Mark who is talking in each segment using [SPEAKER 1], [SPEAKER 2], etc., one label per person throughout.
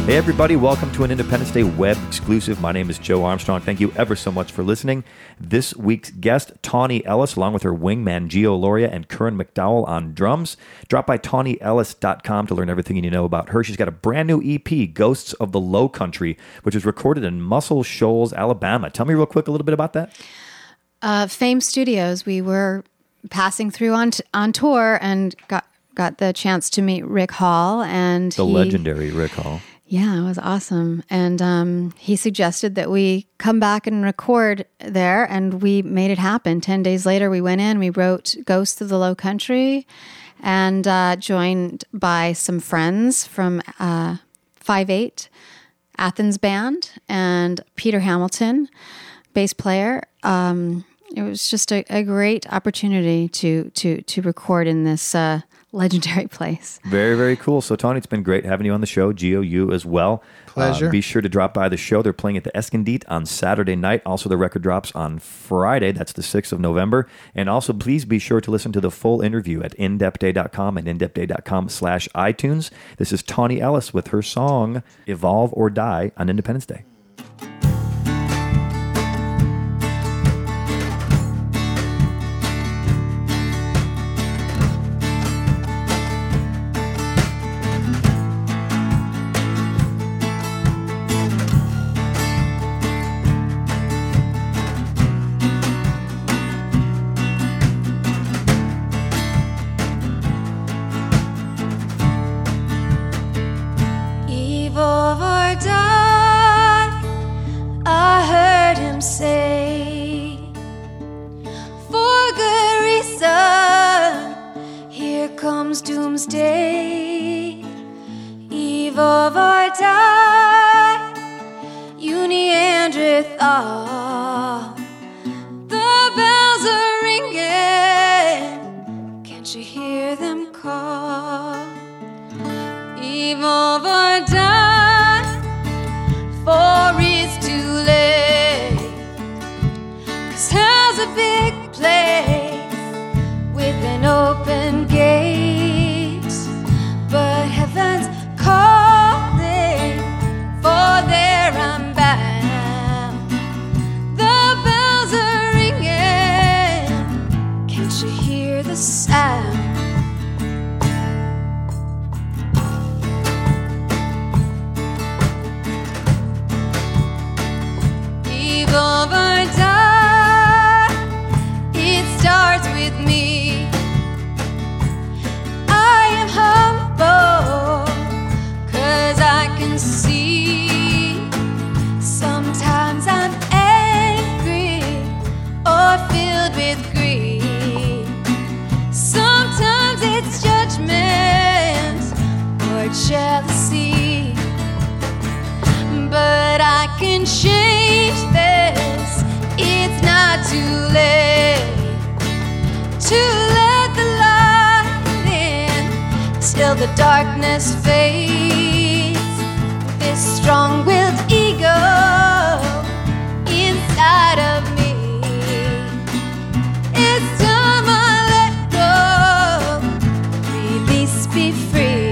[SPEAKER 1] Hey everybody, welcome to an Independence Day web exclusive. My name is Joe Armstrong. Thank you ever so much for listening. This week's guest, Tawny Ellis, along with her wingman Gio Loria and Curran McDowell on drums. Drop by TawnyEllis.com to learn everything you need to know about her. She's got a brand new EP, Ghosts of the Low Country, which was recorded in Muscle Shoals, Alabama. Tell me real quick a little bit about that.
[SPEAKER 2] Fame Studios. We were passing through on tour and got the chance to meet Rick Hall and
[SPEAKER 1] the legendary Rick Hall.
[SPEAKER 2] Yeah, it was awesome. And he suggested that we come back and record there, and we made it happen. 10 days later, we went in, we wrote Ghosts of the Low Country, and joined by some friends from 5/8 Athens Band and Peter Hamilton, bass player. It was just a great opportunity to record in this legendary place.
[SPEAKER 1] Very, very cool. So, Tawny, it's been great having you on the show. Gio, you as well.
[SPEAKER 3] Pleasure.
[SPEAKER 1] Be sure to drop by the show. They're playing at the Escondiet on Saturday night. Also, the record drops on Friday. That's the 6th of November. And also, please be sure to listen to the full interview at indepthday.com and indepthday.com/iTunes. This is Tawny Ellis with her song Evolve or Die on Independence Day.
[SPEAKER 4] Evolve or die, I heard him say. For good reason, here comes doomsday. Evolve or die, you Neanderthal. The bells are ringing, can't you hear them call? Evolve or die, for it's too late. 'Cause hell's a big place with an open gate, but heaven's calling, for there I'm bound. The bells are ringing, can't you hear the sound? Evolve or die, it starts with me. I am humble, 'cause I can see. Sometimes I'm angry or filled with grief. Sometimes it's judgment or jealousy. But I can change this, it's not too late to let the light in till the darkness fades. This strong-willed ego inside of me, it's time I let go, release, be free.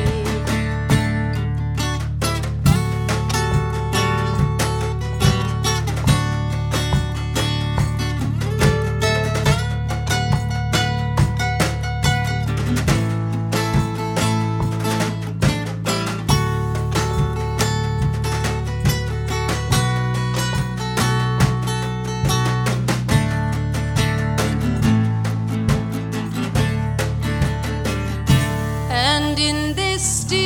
[SPEAKER 4] And in this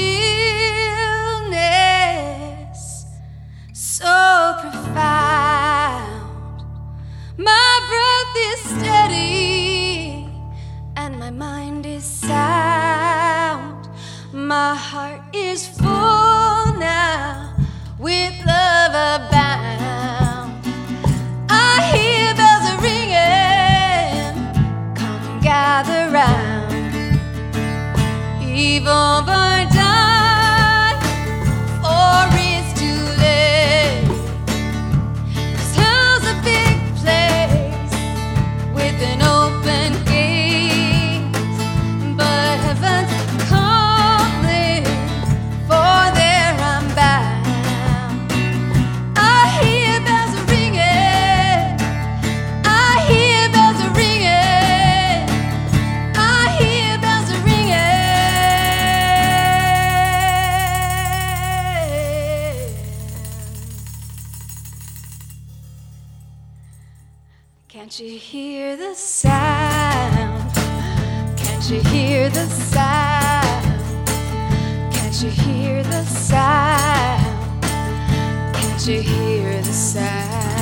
[SPEAKER 4] stillness so profound, my breath is steady and my mind is sound. My heart is full now with love abound. I hear bells are ringing, come gather round. Evolve or die, or it's too late. 'Cause hell's a big place with an open gate, but heaven's calling, for there I'm bound. Can't you hear the sound? Can't you hear the sound? Can't you hear the sound? Can't you hear the sound?